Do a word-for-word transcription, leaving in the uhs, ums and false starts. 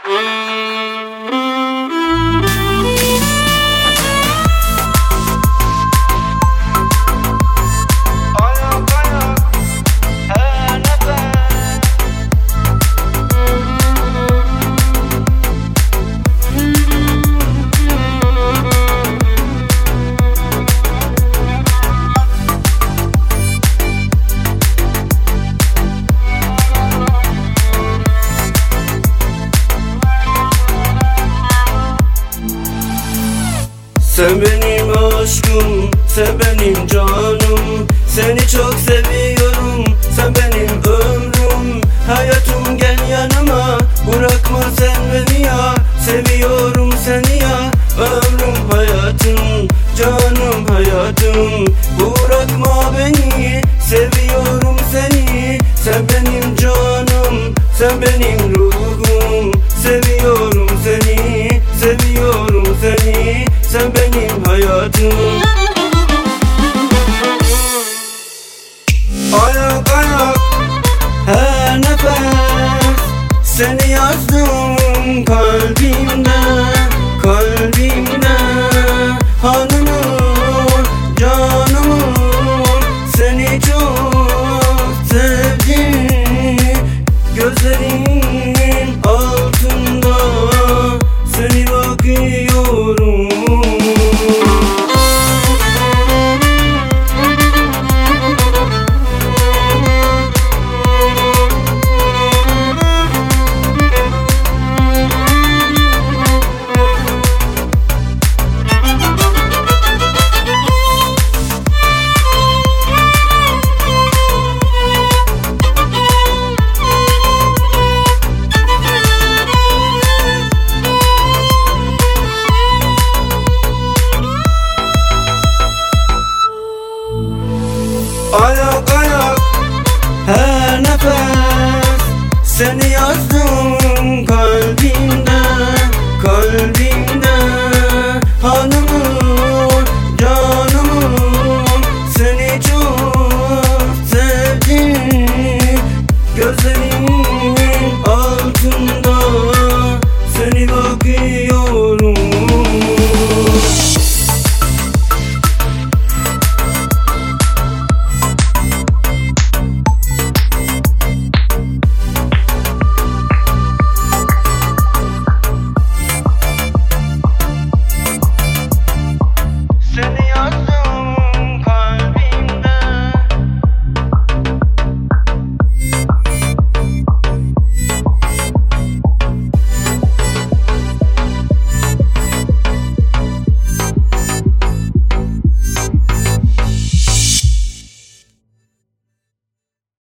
Sen benim aşkım, sen benim canım. Seni çok seviyorum, sen benim ömrüm. Hayatım gel yanıma, bırakma sen beni ya. Seviyorum seni ya, ömrüm hayatım, canım hayatım. Bırakma beni, seviyorum seni. Sen benim canım, sen benim ruhum. Seviyorum seni, seviyorum seni. Sen benim hayatım. Ayak ayak her nefes, seni yazdım kalbimde, kalbimde. Hanımım, canımım, seni çok sevdim. Gözlerin